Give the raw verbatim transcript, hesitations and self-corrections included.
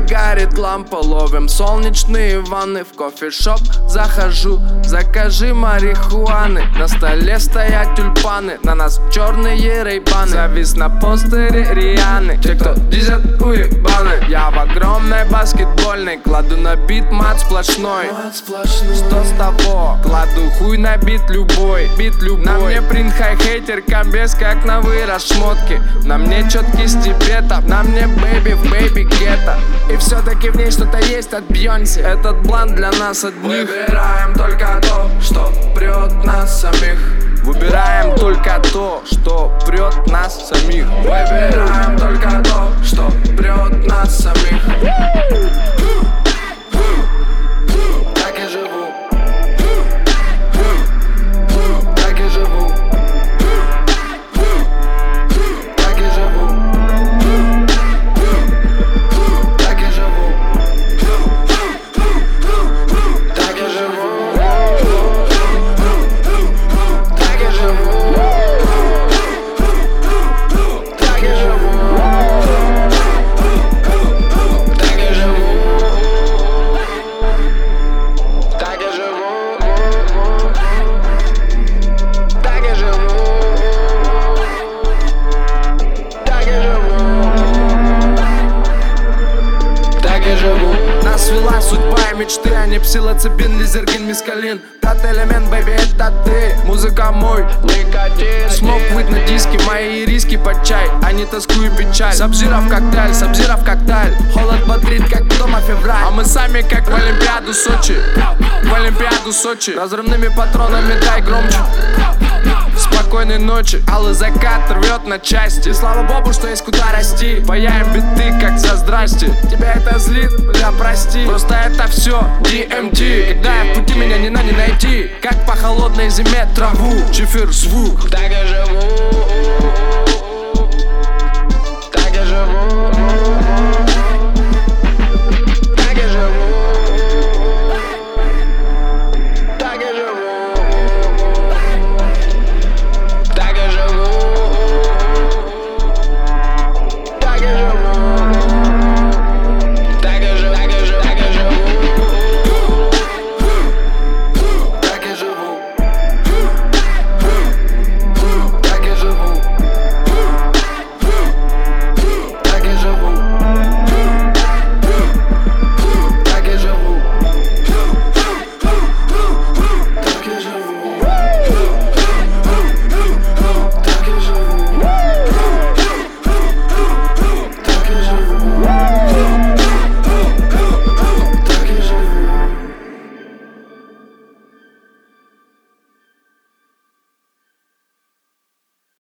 горит лампа, ловим солнечные ванны. В кофешоп захожу, закажи марихуаны. На столе стоят тюльпаны, на нас черные рейбаны. Завис на постере Рианы, те, кто дизят уебаны. Я в огромной баскетбольной, кладу на бит мат сплошной. Что с того? Кладу хуй на бит любой, бит любой. На мне принт хай хейтер, комбез как на вырос шмотки. На мне четкий степета, на мне бэйби в бэйби гетто. И все-таки в ней что-то есть от Бьонси. Этот блант для нас одних. Выбираем только то, что прет нас самих. Выбираем только то, что прет нас самих. Выбираем только то, что прет нас самих. Так я живу. Так я живу. Так я живу. Так я живу. Так я живу. Так я живу. Так я живу. Так я живу. Так я живу. Так я живу. Так я живу. Так я живу. Нас свела судьба и мечты, а не псилоцибин, лизергин, мискалин. Пятый элемент, бэйби, это ты. Музыка мой Никотин. смог быть на диске, мои риски под чай, а не тоску и печаль. Сабзира в коктейль, сабзира в коктейль. Холод бодрит, как дома февраль. А мы сами как в Олимпиаду Сочи. В Олимпиаду Сочи. Разрывными патронами дай громче. Спокойной ночи, алый закат рвет на части. И слава богу, что есть куда расти. Паяем биты, как за здрасте. Тебя это злит? Бля, прости. Просто это все ди эм ти. Когда я в пути, меня ни на не найти. Как по холодной зиме траву, чифер звук. Так я живу.